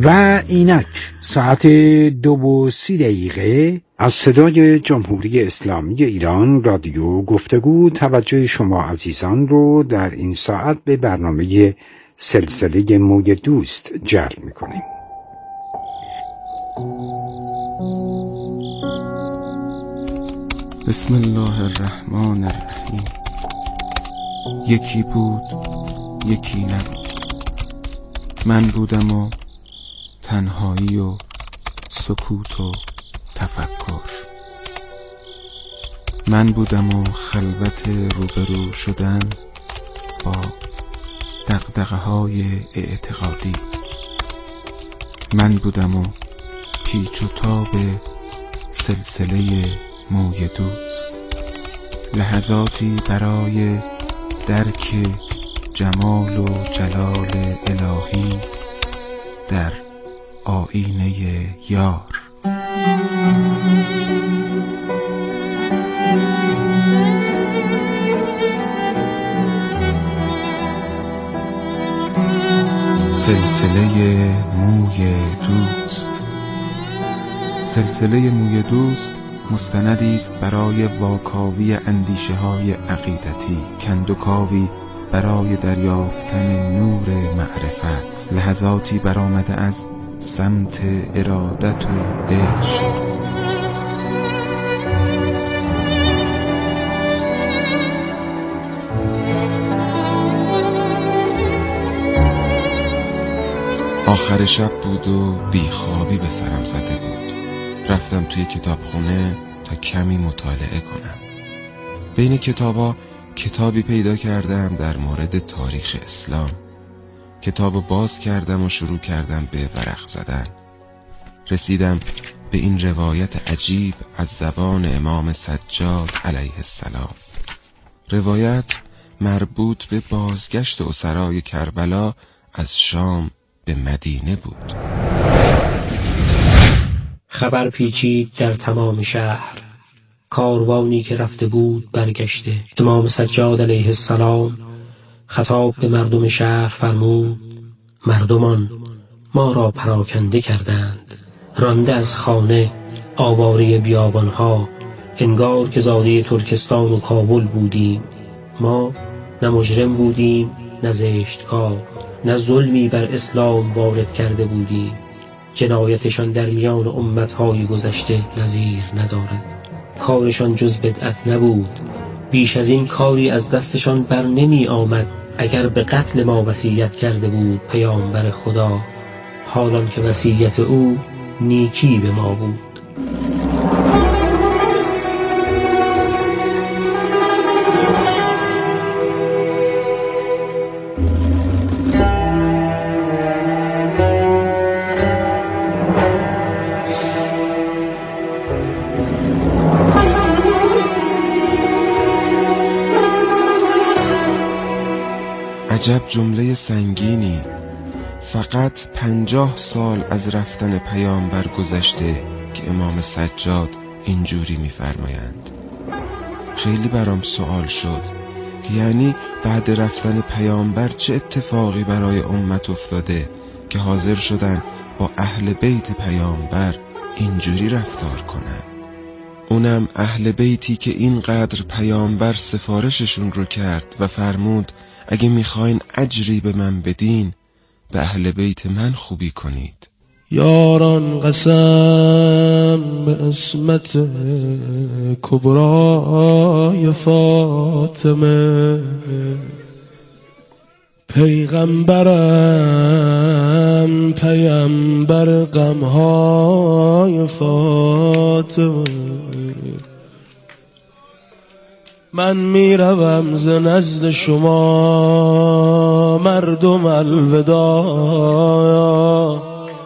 و اینک ساعت 2:30 از صدای جمهوری اسلامی ایران رادیو گفتگو توجه شما عزیزان رو در این ساعت به برنامه سلسله موی دوست جلب می‌کنیم. بسم الله الرحمن الرحیم. یکی بود یکی نبود، من بودم و تنهایی و سکوت و تفکر، من بودم و خلوت روبرو شدن با دغدغه‌های اعتقادی، من بودم و پیچ و تاب سلسله موی دوست، لحظاتی برای درک جمال و جلال الهی در آیینه یار. سلسله موی دوست. سلسله موی دوست مستندی است برای واکاوی اندیشه‌های عقیدتی، کندوکاوی برای دریافتن نور معرفت، لحظاتی برآمده از سمت ارادت و عشق. آخر شب بود و بیخوابی به سرم زده بود. رفتم توی کتابخونه تا کمی مطالعه کنم. بین کتابا کتابی پیدا کردم در مورد تاریخ اسلام. کتابو باز کردم و شروع کردم به ورق زدن. رسیدم به این روایت عجیب از زبان امام سجاد علیه السلام. روایت مربوط به بازگشت اسرای کربلا از شام به مدینه بود. خبر پیچید در تمام شهر، کاروانی که رفته بود برگشته. امام سجاد علیه السلام خطاب به مردم شهر فرمود: مردمان ما را پراکنده کردند، رانده از خانه، آواره بیابانها، انگار که زاده ترکستان و کابل بودیم. ما نه مجرم بودیم نه زشتکار، نه ظلمی بر اسلام وارد کرده بودیم. جنایتشان در میان امتهای گذشته نظیر ندارد. کارشان جز بدعت نبود، بیش از این کاری از دستشان بر نمی آمد اگر به قتل ما وصیت کرده بود پیامبر خدا، حالان که وصیت او نیکی به ما بود. عجب جمله سنگینی. فقط 50 سال از رفتن پیامبر گذشته که امام سجاد اینجوری می‌فرمایند. خیلی برام سوال شد که یعنی بعد رفتن پیامبر چه اتفاقی برای امت افتاده که حاضر شدن با اهل بیت پیامبر اینجوری رفتار کنن. اونم اهل بیتی که اینقدر پیامبر سفارششون رو کرد و فرمود اگه میخواین اجری به من بدین به اهل بیت من خوبی کنید. یاران قسم به عصمت کبرای فاطمه، پیغمبرم پیامبر غمهای فاطمه. من میروم ز نزد شما مردم الوداع،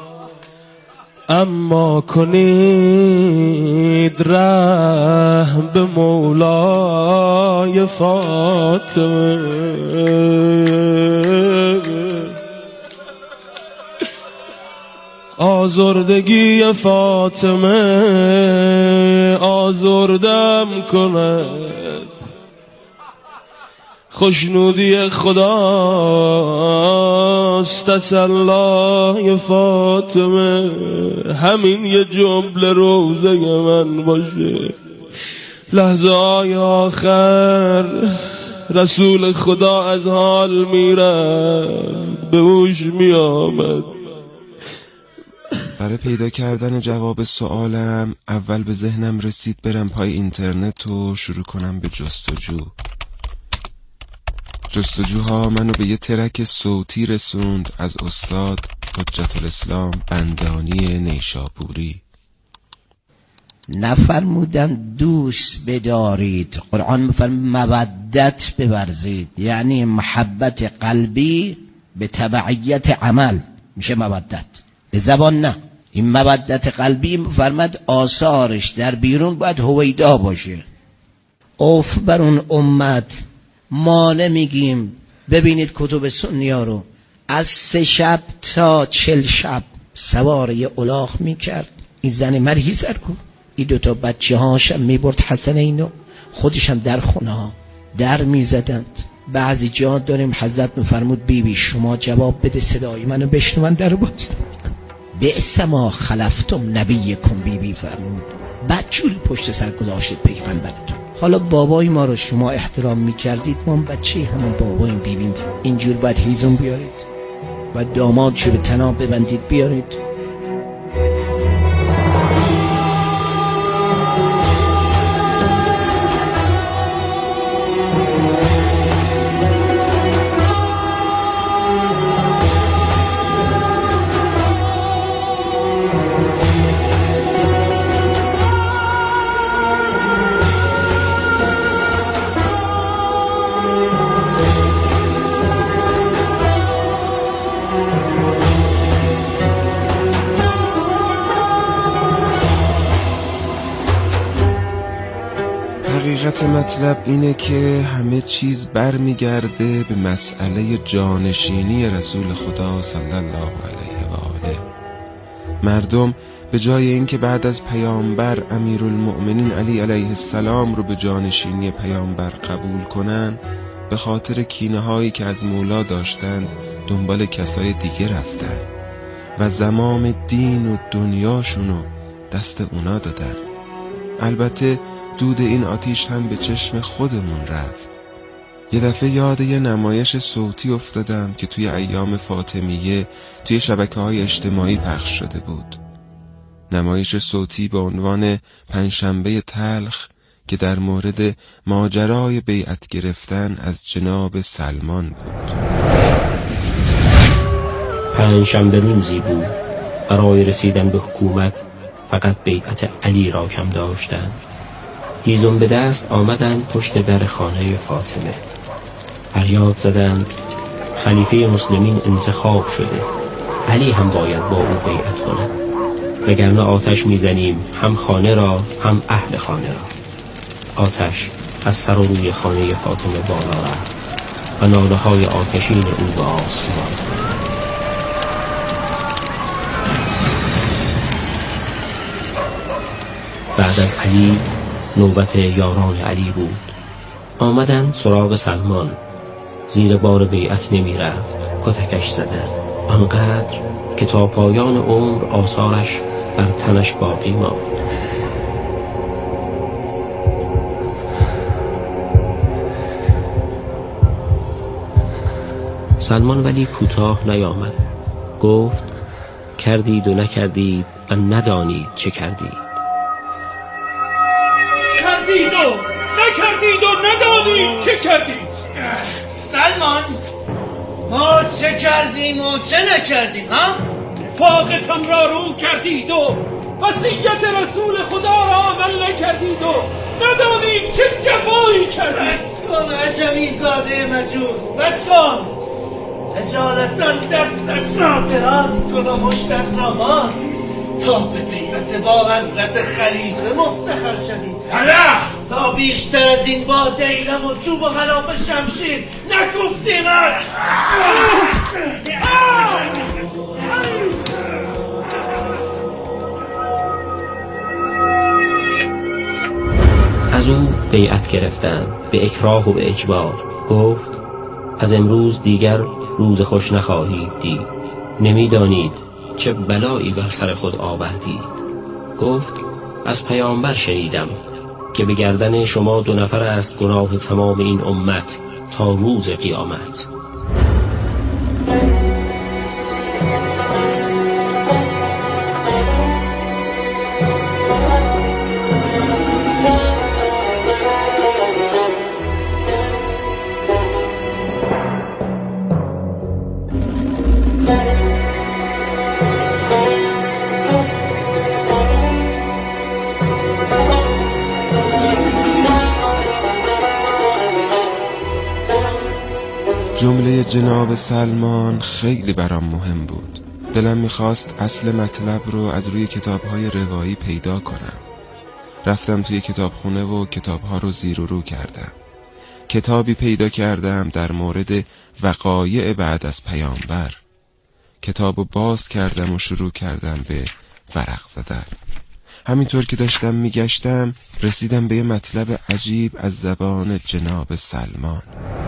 اما کنید رحم به مولای فاطمه. آزردگی فاطمه آزردم کند، خوشنودی خدا کجاست تسلای فاطمه، همین یه جمله روزه من باشه. لحظه های آخر رسول خدا از حال میرفت، به هوش میآمد. برای پیدا کردن جواب سوالم اول به ذهنم رسید برم پای اینترنت و شروع کنم به جستجوها منو به یه ترک صوتی رسوند از استاد حجت الاسلام بندانی نیشابوری. نفرمودن دوست بدارید، قرآن میفرماید مودت بورزید، یعنی محبت قلبی به تبعیت عمل میشه مودت، به زبان نه. این مودت قلبی میفرماید آثارش در بیرون باید هویدا باشه. اوف بر اون امت ما نمیگیم. ببینید کتب سنیا رو، از 3 شب تا 40 شب سوار یه الاغ میکرد. این زن مرهی سر کن، این 2 بچه هاشم میبرد حسنینو، خودش هم در خونه ها در میزدند. بعضی جا داریم حضرت میفرمود بیبی شما جواب بده صدای منو بشنون در باز. بئس ما خلفتم نبیکم، بیبی فرمود بدجوری پشت سر گذاشتید پیغمبرتون. حالا بابای ما رو شما احترام میکردید، ما بچه همون باباییم بیبیم. اینجور باید هیزم بیارید و داماد شو به تناب ببندید بیارید. حقیقت مطلب اینه که همه چیز برمیگرده به مسئله جانشینی رسول خدا صلی الله علیه و آله. مردم به جای اینکه بعد از پیامبر امیرالمؤمنین علی علیه السلام رو به جانشینی پیامبر قبول کنن، به خاطر کینه هایی که از مولا داشتن دنبال کسای دیگه رفتن و زمام دین و دنیاشونو دست اونا دادن. البته دود این آتیش هم به چشم خودمون رفت. یه دفعه یاد یه نمایش صوتی افتادم که توی ایام فاطمیه توی شبکه‌های اجتماعی پخش شده بود. نمایش صوتی به عنوان پنجشنبه تلخ که در مورد ماجرای بیعت گرفتن از جناب سلمان بود. پنجشنبه روزی بود برای رسیدن به حکومت فقط بیعت علی را کم داشتند. هیزم به دست آمدند پشت در خانه فاطمه. فریاد زدند خلیفه مسلمین انتخاب شده، علی هم باید با او بیعت کند، وگرنه آتش میزنیم هم خانه را هم اهل خانه را. آتش از سر و روی خانه فاطمه بالا رفت و ناله های آتشین او به آسمان. بعد از علی نوبت یاران علی بود. آمدن سراغ سلمان، زیر بار بیعت نمی رفت، کتکش زدن آنقدر که تا پایان عمر آثارش بر تنش باقی ماند. سلمان ولی کوتاه نیامد، گفت کردید و نکردید و ندانید چه کردید. کردید و نکردید و ندانید چه کردید. سلمان ما چه کردیم و چه نکردیم ها؟ نفاقتان را رو کردید و وصیت رسول خدا را عمل نکردید و ندانید چه جفایی کردید. بس کن عجمی زاده مجوس، بس کن. اجالتان دستت را دراز کن و مشتت را باز تا به بیعت با حضرت خلیفه مفتخر شدید. تا بیشتر از این با دیلم و چوب و غلاف شمشیر نکوفتیم. از او بیعت گرفتند به اکراه و به اجبار. گفت از امروز دیگر روز خوش نخواهید دید. نمیدانید چه بلایی بر سر خود آوردید. گفت از پیامبر شنیدم که به گردن شما 2 نفر است گناه تمام این امت تا روز قیامت. جمله جناب سلمان خیلی برام مهم بود. دلم میخواست اصل مطلب رو از روی کتاب‌های روایی پیدا کنم. رفتم توی کتابخونه و کتاب‌ها رو زیر و رو کردم. کتابی پیدا کردم در مورد وقایع بعد از پیامبر. کتابو باز کردم و شروع کردم به ورق زدن. همینطور که داشتم میگشتم رسیدم به یه مطلب عجیب از زبان جناب سلمان.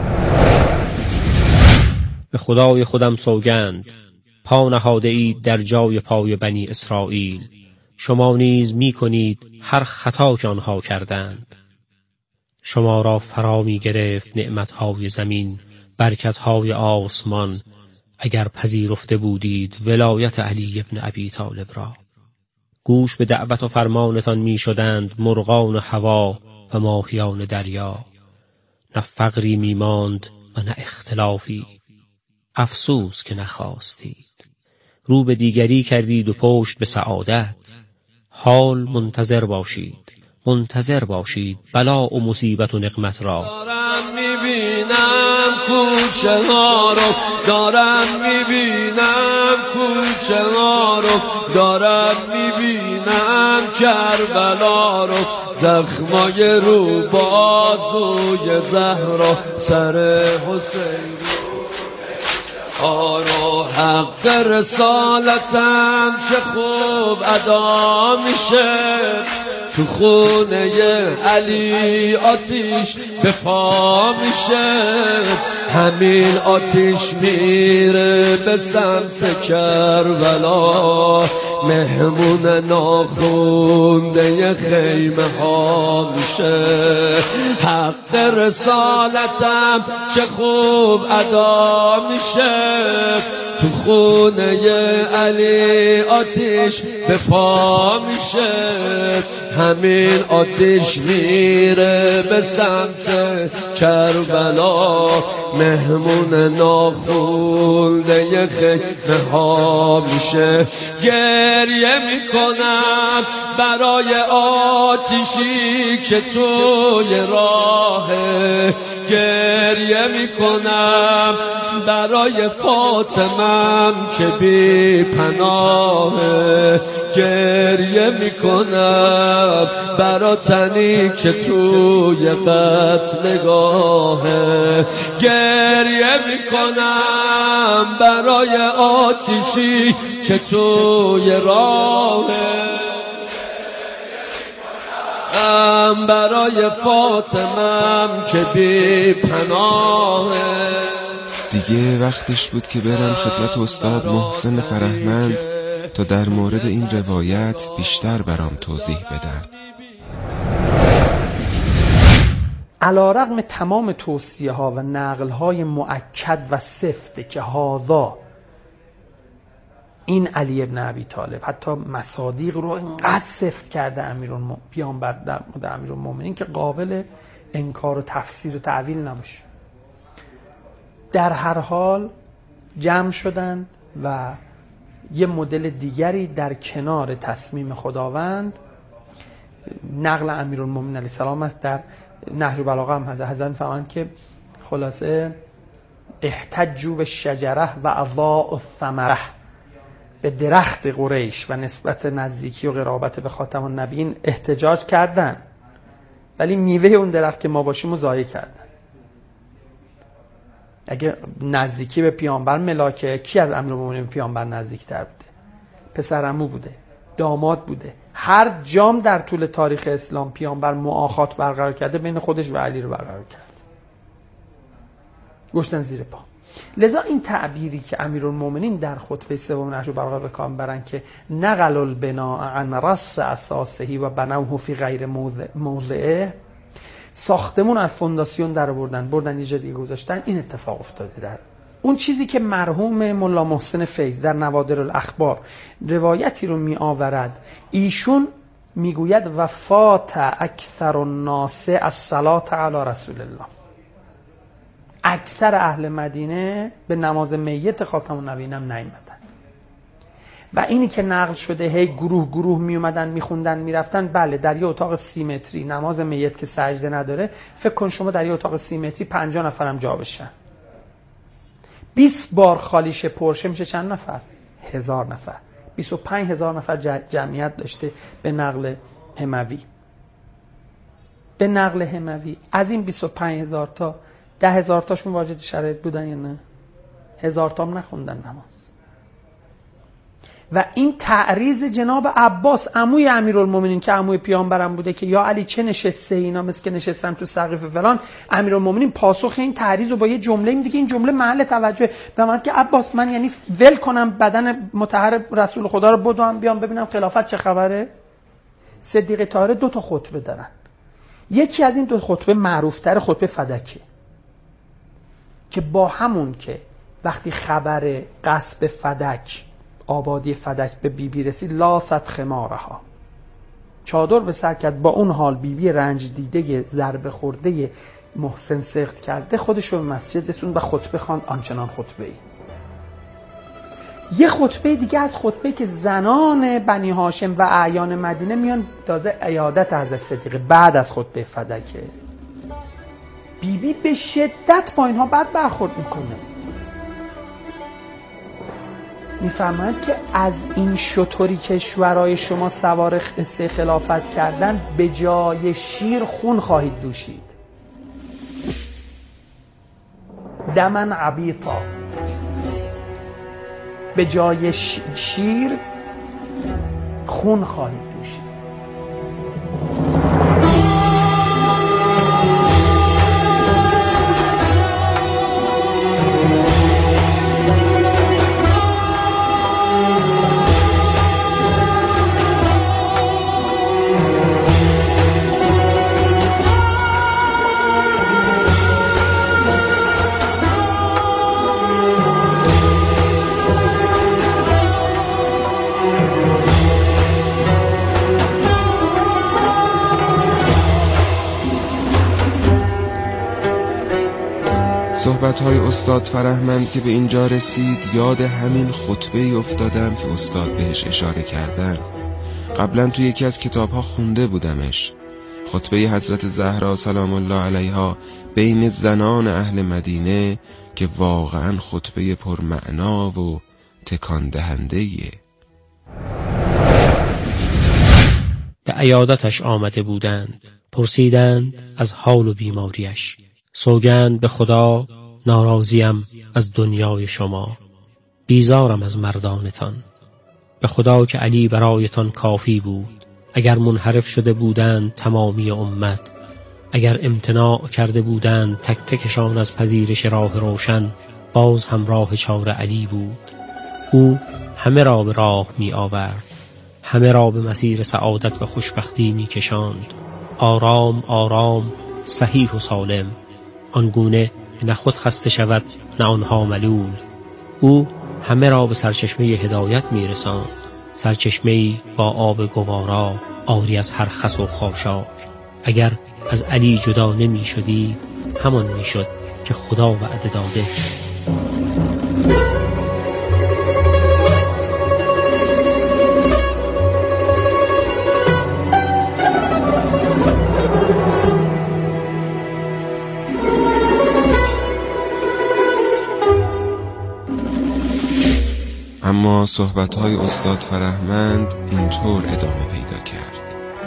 به خدای خودم سوگند، پا نهاده اید در جای پای بنی اسرائیل، شما نیز می کنید هر خطا که آنها کردند. شما را فرا می گرفت نعمتهای زمین، برکتهای آسمان، اگر پذیرفته بودید ولایت علی ابن ابی طالب را. گوش به دعوت و فرمانتان می شدند مرغان هوا و ماهیان دریا. نه فقری می ماند و نه اختلافی. افسوس که نخواستید. رو به دیگری کردید و پشت به سعادت. حال منتظر باشید، منتظر باشید بلا و مصیبت و نقمت را. دارم میبینم کوچه ها رو، دارم میبینم کوچه ها رو، دارم میبینم کربلا رو، زخمای رو بازوی زهرا، سر حسین آرو. حق رسالتم چه خوب ادا میشه، تو خونه علی آتیش به پا میشه. همین آتیش میره به سمت کربلا، مهمون ناخونده خیمه ها میشه. حق رسالتم چه خوب ادا میشه، تو خونه علی آتیش به پا میشه. همین آتیش میره به سمت کربلا، مهمون ناخونده خیمه ها میشه. گریه میکنم برای آتیشی که توی راهه، گریه میکنم برای فاطمم که بی پناهه، گریه میکنم برای تنی که توی قتلگاهه، گریه میکنم برای آتیشی که توی راهه، برای فاطمم که بی پناهه. دیگه وقتش بود که برم خدمت استاد محسن فرهمند تا در مورد این روایت بیشتر برام توضیح بدن. علیرغم تمام توصیه ها و نقل های مؤکد و سفت که هذا این علی ابن ابی طالب، حتی مصادیق رو اینقدر سفت کرده پیامبر در مورد امیرالمومنین که قابل انکار و تفسیر و تعویل نباشه، در هر حال جمع شدند و یه مدل دیگری در کنار تصمیم خداوند. نقل امیرالمومنین علیه السلام است در نهج البلاغه هم حضرت فرمودند که خلاصه احتجوا بالشجره و اضاءوا الثمره، به درخت قریش و نسبت نزدیکی و قرابت به خاتم النبیین احتجاج کردن، ولی میوه اون درخت که ما باشیم رو ضایع کردن. اگه نزدیکی به پیامبر ملاکه، کی از امیرالمومنین پیامبر نزدیکتر بوده؟ پسرعمو بوده، داماد بوده. هر جام در طول تاریخ اسلام پیامبر مؤاخات برقرار کرده، بین خودش و علی رو برقرار کرد. گشتن زیر پا. لذا این تعبیری که امیرالمومنین در خطبه سوم نهج البلاغه به کار برن که نقل البناء عن رأس اساسه و بنوه فی غیر موضعه، ساختمون از فونداسیون در بردن یه جا دیگه گذاشتن، این اتفاق افتاده. در اون چیزی که مرحوم ملا محسن فیض در نوادر الاخبار روایتی رو می آورد، ایشون میگوید وفات اکثر الناس الصلاة علی رسول الله، اکثر اهل مدینه به نماز میت خاتم النبیین هم نیامدن. و اینی که نقل شده هی گروه می اومدن میخوندن میرفتن، بله در یه اتاق 30 متری نماز میت که سجده نداره، فکر کن شما در یه اتاق 30 متری 50 نفرم جا بشن، 20 بار خالیش پرشه میشه چند نفر؟ 1000 نفر. 25,000 نفر جمعیت داشته به نقل هموی. به نقل هموی از این 25,000 تا 10,000 تاشون واجد شرایط بودن یا نه؟ 1000 تا هم نخوندن نماز. و این تعریض جناب عباس عموی امیرالمومنین که عموی پیامبرم بوده که یا علی چه نشسته اینا مثل که نشستن تو سقف فلان، امیرالمومنین پاسخ این تعریض رو با یه جمله میده که این جمله محل توجه به من که عباس من یعنی ول کنم بدن مطهر رسول خدا رو بدوم بیام ببینم خلافت چه خبره؟ صدیق طاهر 2 تا خطبه دارن. یکی از این 2 خطبه معروف‌تر خطبه فدکه که با همون که وقتی خبر غصب فدک، آبادی فدک به بیبی رسید، لاست خمارها، چادر به سر کرد، با اون حال بیبی رنج دیده ضربه خورده محسن سخت کرده خودش رو به مسجد رسوند و خطبه خواند آنچنان خطبه ای. یه خطبه دیگه از خطبه که زنان بنی هاشم و اعیان مدینه میان تازه عیادت حضرت صدیقه بعد از خطبه فدکه، بیبی به شدت با اینها بد برخورد میکنه، میفهمند که از این شطوری که شورای شما سوار قصه خلافت کردن به جای شیر خون خواهید دوشید، دمن عبیطا، به جای شیر خون خواهید دوشید. صحبت‌های استاد فرهمند که به اینجا رسید، یاد همین خطبه افتادم که استاد بهش اشاره کردن. قبلا توی یکی از کتاب‌ها خونده بودمش، خطبه حضرت زهرا سلام الله علیها بین زنان اهل مدینه که واقعا خطبه پرمعنا و تکان دهنده‌ایه. به عیادتش آمده بودند، پرسیدند از حال و بیماریش. سوگند به خدا ناراضیم از دنیای شما، بیزارم از مردانتان. به خدا که علی برایتان کافی بود. اگر منحرف شده بودند تمامی امت، اگر امتناع کرده بودند تک تکشان از پذیرش راه روشن، باز هم راه چار علی بود. او همه را به راه می آورد، همه را به مسیر سعادت و خوشبختی می کشاند. آرام آرام، صحیح و سالم، آنگونه نه خود خسته شود نه آنها ملول. او همه را به سرچشمه هدایت می رساند، سرچشمه‌ای با آب گوارا، آری از هر خس و خاشاک. اگر از علی جدا نمی شدی، همان می شد که خدا وعده داده. اما صحبت‌های استاد فرهمند اینطور ادامه پیدا کرد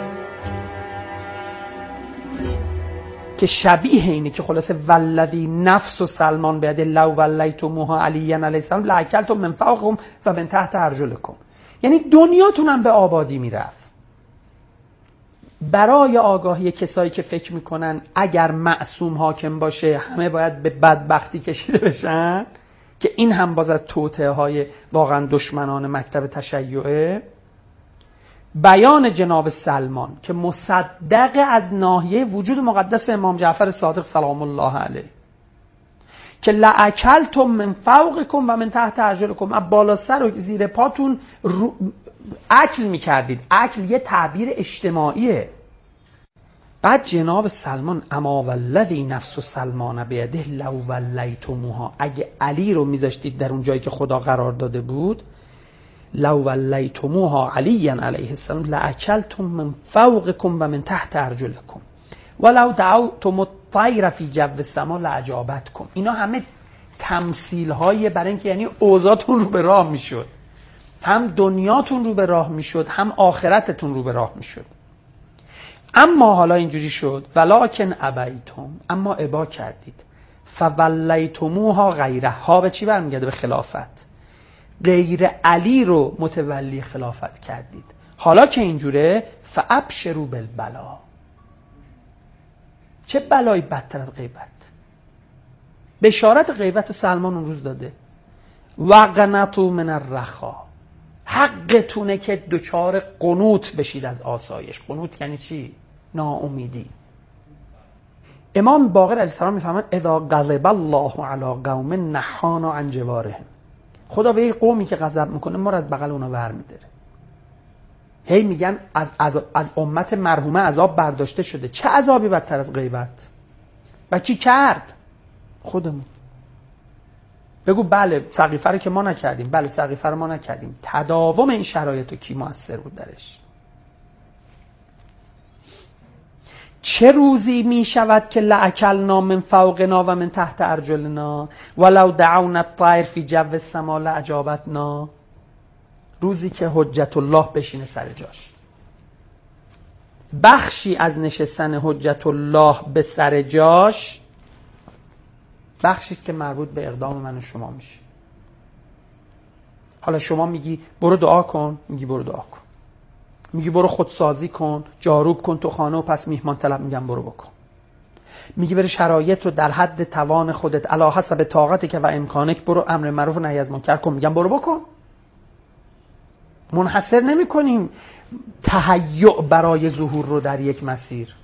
که شبیه اینه که خلاصه والذی نفس و سلمان بیاد لو ولیتموها علی علیه السلام لاکلتم من فوقکم و من تحت ارجلکم. یعنی دنیاتون هم به آبادی میرفت، برای آگاهی کسایی که فکر میکنن اگر معصوم حاکم باشه همه باید به بدبختی کشیده بشن، که این هم باز از توطئه های واقعا دشمنان مکتب تشیعه. بیان جناب سلمان که مصدق از ناحیه وجود مقدس امام جعفر صادق سلام الله علیه که لأکلتم من فوقکم و من تحت ارجلکم، از بالا سر و زیر پاتون اکل میکردید. اکل یه تعبیر اجتماعیه. بعد جناب سلمان اما والذی نفس سلمان بیده لو ولیتموها، اگه علی رو میذاشتید در اون جایی که خدا قرار داده بود، لو ولیتموها علی علیه السلام لأکلتم من فوقکم و من تحت ارجلکم ولو دعوتم الطیر فی جو السما لأجابتکم. اینا همه تمثیل های برای اینکه یعنی اوضاعتون رو به راه میشد، هم دنیاتون رو به راه میشد، هم آخرتتون رو به راه میشد. اما حالا اینجوری شد ولکن ابیتم، اما ابا کردید، فولیتموها غیره، ها به چی برمیگرده؟ به خلافت. غیر علی رو متولی خلافت کردید. حالا که اینجوره فابشروا بالبلا، چه بلایی بدتر از غیبت؟ بشارت غیبت سلمان اون روز داده. وقنطوا من الرخا، حقتونه که دچار قنوط بشید از آسایش. قنوط یعنی چی؟ ناامیدی. امام باقر علیه السلام میفهمن اذا غضب الله علی قوم نحانا عن جوارهم، خدا به یک قومی که غضب میکنه ما رو از بغل اونا برمی‌داره. هی میگن از امت مرحومه عذاب برداشته شده. چه عذابی بدتر از غیبت؟ و کی کرد؟ خودمون. بگو بله سقیفه رو که ما نکردیم، بله سقیفه رو ما نکردیم. تداوم این شرایط رو کی مؤثر بود درش؟ چه روزی می شود که لأکلنا من فوقنا و من تحت ارجلنا ولو دعونا الطیر فی جو السما لأجابتنا؟ روزی که حجت الله بشینه سر جاش. بخشی از نشستن حجت الله به سر جاش بخشی است که مربوط به اقدام من و شما میشه. حالا شما میگی برو دعا کن، میگی برو دعا کن. میگی برو خودسازی کن، جاروب کن تو خانه و پس میهمان طلب، میگم برو بکن. میگی برو شرایط رو در حد توان خودت علی حسب طاقتک که و امکانک برو امر معروف و نهی از منکر کن، میگم برو بکن. منحصر نمی کنیم تهیع برای ظهور رو در یک مسیر.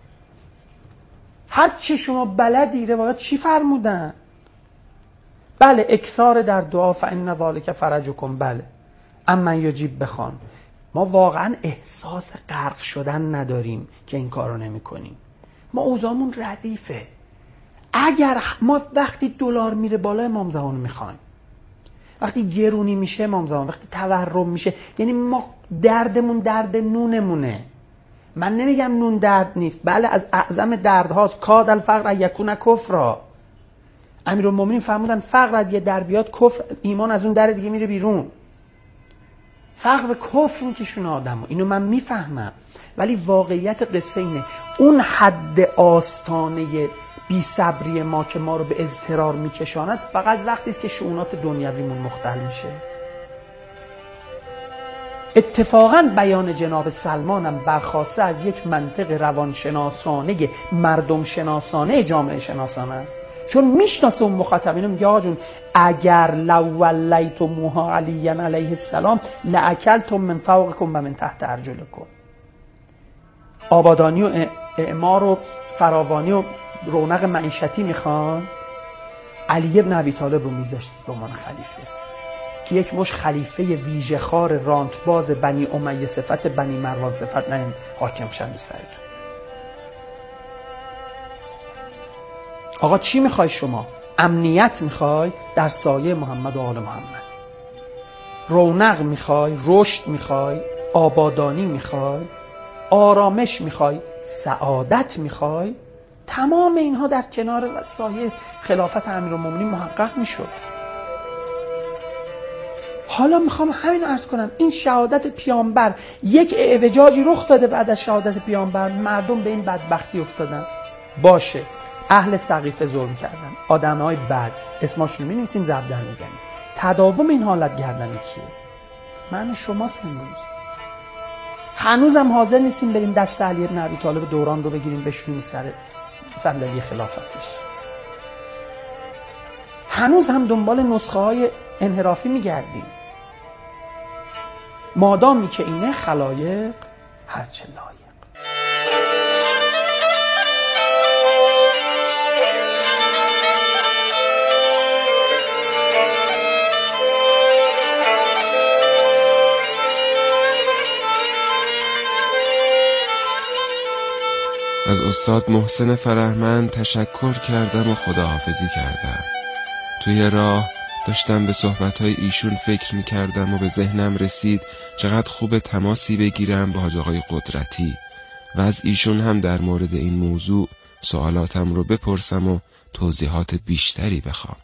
هر چی شما بلدی روایات چی فرمودن؟ بله اکثار در دعا فإن ذلک فرجکم، بله اما یجیب بخوان. ما واقعا احساس غرق شدن نداریم که این کارو نمی کنیم. ما اوضاعمون ردیفه. اگر ما وقتی دلار میره بالا امام زمان میخوایم، وقتی گرونی میشه امام زمان، وقتی تورم میشه، یعنی ما دردمون درد نونمونه. من نمیگم نون درد نیست، بله از اعظم دردهاست. کاد الفقر یکون کفرا. امیرالمومنین فرمودن فقر یه در بیاد کفر، ایمان از اون در دیگه میره بیرون. فقر به کفر میکشونه آدمو، اینو من میفهمم، ولی واقعیت قصه اینه اون حد آستانه بی صبری ما که ما رو به اضطرار میکشاند فقط وقتی است که شؤونات دنیویمون مختل میشه. اتفاقاً بیان جناب سلمانم برخواسته از یک منطق روانشناسانه مردم شناسانه جامعه شناسانه است، چون میشناسه اون مخاطبینو. میگه آقا جون اگر لو ولیتموها علی علیه السلام لأکلتم من فوقکم و من تحت ارجلکم. آبادانی و اعمار و فراوانی و رونق معیشتی میخوان، علی ابن ابی طالب رو میذاشتید به عنوان خلیفه که یک مش خلیفه ویژه خار رانت باز بنی امیه صفت بنی مروان صفت نه حاکم شن رو سرتون. آقا چی میخوای شما؟ امنیت میخوای در سایه محمد و آل محمد، رونق میخوای، رشد میخوای، آبادانی میخوای، آرامش میخوای، سعادت میخوای، تمام اینها در کنار سایه خلافت امیرالمومنین محقق میشد. حالا میخوام همین عرض کنم، این شهادت پیامبر یک اعوجاجی رخ داده. بعد از شهادت پیامبر مردم به این بدبختی افتادن. باشه اهل سقیفه ظلم کردن، آدمهای بد، اسماشون رو می‌نویسیم ضرب در میزنیم. تداوم این حالت گردن کیه؟ من و شماست امروز. هنوزم حاضر نیستیم بریم دست علی بن ابی طالب دوران رو بگیریم بشونیم سر صندلی خلافتش. هنوز هم دنبال نسخه های انحرافی میگردیم، مادامی که اینه خلایق هرچه لایق. از استاد محسن فرهمند تشکر کردم و خداحافظی کردم. توی راه داشتم به صحبت‌های ایشون فکر می‌کردم و به ذهنم رسید چقدر خوب تماسی بگیرم با حاج آقای قدرتی و از ایشون هم در مورد این موضوع سوالاتم رو بپرسم و توضیحات بیشتری بخوام.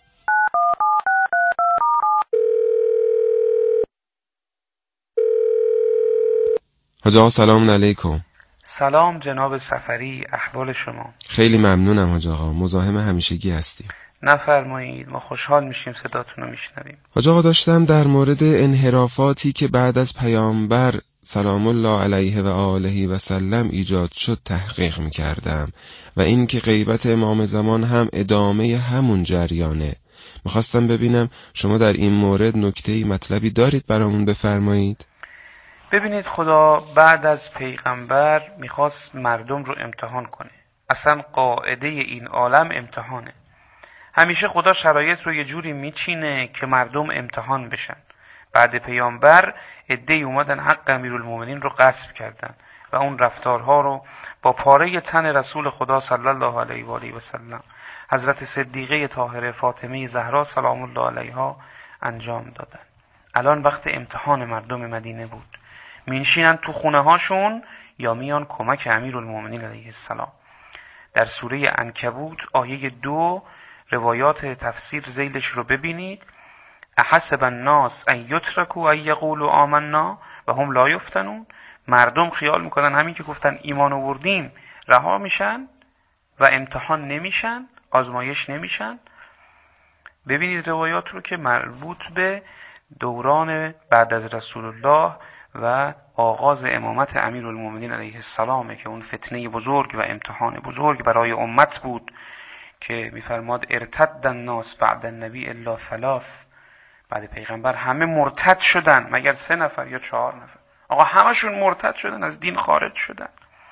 حاج آقا سلام علیکم. سلام جناب سفری، احوال شما؟ خیلی ممنونم حاج آقا، مزاحم همیشگی هستیم. نفرمایید، ما خوشحال میشیم صداتون رو میشنویم. حاج آقا داشتم در مورد انحرافاتی که بعد از پیامبر سلام الله علیه و آله و سلم ایجاد شد تحقیق میکردم و این که غیبت امام زمان هم ادامه همون جریانه. میخواستم ببینم شما در این مورد نکته‌ای مطلبی دارید برامون بفرمایید؟ ببینید، خدا بعد از پیغمبر میخواست مردم رو امتحان کنه. اصلا قاعده این عالم امتحانه. همیشه خدا شرایط رو یه جوری میچینه که مردم امتحان بشن. بعد پیامبر عده‌ای اومدن حق امیرالمومنین رو غصب کردن و اون رفتارها رو با پاره تن رسول خدا صلی الله علیه و آله و سلم حضرت صدیقه طاهره فاطمه زهرا سلام الله علیها انجام دادن. الان وقت امتحان مردم مدینه بود. میشینن تو خونه هاشون یا میان کمک امیرالمومنین علیه السلام. در سوره عنکبوت آیه 2 روایات تفسیر ذیلش رو ببینید. احسب الناس ان یترکوا ان یقولوا آمنا و هم لا یفتنون. مردم خیال میکنن همین که گفتن ایمان آوردیم رها میشن و امتحان نمیشن، آزمایش نمیشن. ببینید روایات رو که مربوط به دوران بعد از رسول الله و آغاز امامت امیرالمومنین علیه السلام که اون فتنه بزرگ و امتحان بزرگ برای امت بود که میفرماد ارتد الناس بعد النبی الا ثلاث. بعد پیغمبر همه مرتد شدن مگر 3 نفر یا 4 نفر. آقا همشون مرتد شدن، از دین خارج شدن.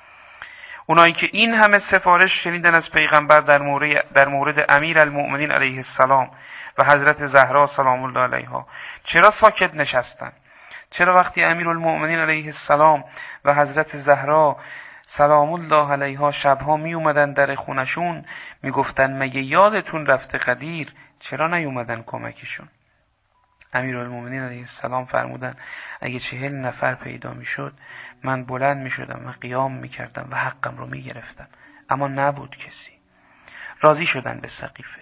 اونایی که این همه سفارش شنیدن از پیغمبر در مورد امیرالمومنین علیه السلام و حضرت زهرا سلام الله علیها چرا ساکت نشستن؟ چرا وقتی امیرالمومنین علیه السلام و حضرت زهرا سلام الله علیها شبها می اومدن در خونشون می گفتن مگه یادتون رفته قدیر؟ چرا نیومدن کمکشون؟ امیرالمومنین علیه السلام فرمودن اگه 40 نفر پیدا می شد من بلند می شدم و قیام می کردم و حقم رو می گرفتم، اما نبود کسی. راضی شدن به سقیفه.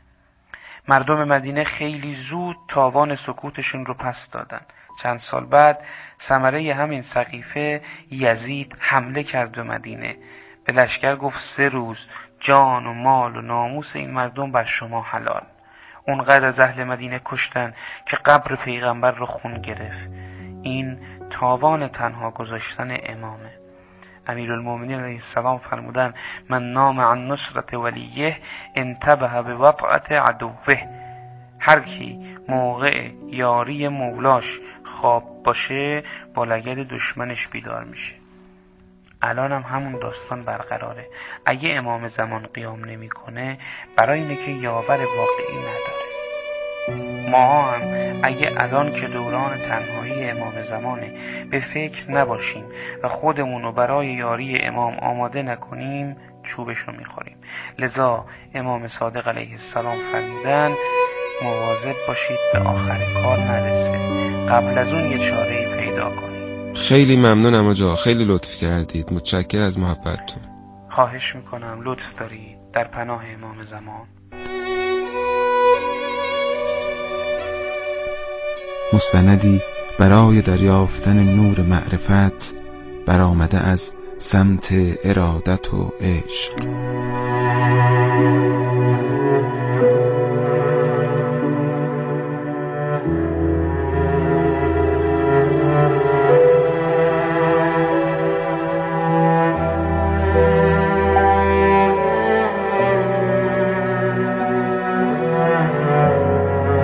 مردم مدینه خیلی زود تاوان سکوتشون رو پس دادن. چند سال بعد ثمره همین سقیفه یزید حمله کرد به مدینه. به لشکر گفت 3 روز جان و مال و ناموس این مردم بر شما حلال. اونقدر از اهل مدینه کشتن که قبر پیغمبر رو خون گرفت. این تاوان تنها گذاشتن امامه. امیرالمومنین علیه السلام فرمودن من نام عن نصرت ولیه انتبه به وطعت عدوه. هر کی موقع یاری مولاش خواب باشه با لگد دشمنش بیدار میشه. الان هم همون داستان برقراره. اگه امام زمان قیام نمیکنه برای اینه که یاور واقعی نداره. ما هم اگه الان که دوران تنهایی امام زمانه به فکر نباشیم و خودمونو برای یاری امام آماده نکنیم چوبشو میخوریم. لذا امام صادق علیه السلام فرمودن مواظب باشید به آخر کار نرسه، قبل از اون یه چاره‌ای پیدا کنید. خیلی ممنونم آجا، خیلی لطف کردید. متشکرم از محبتتون. خواهش میکنم، لطف دارید. در پناه امام زمان. مستندی برای دریافتن نور معرفت برآمده از سمت ارادت و عشق.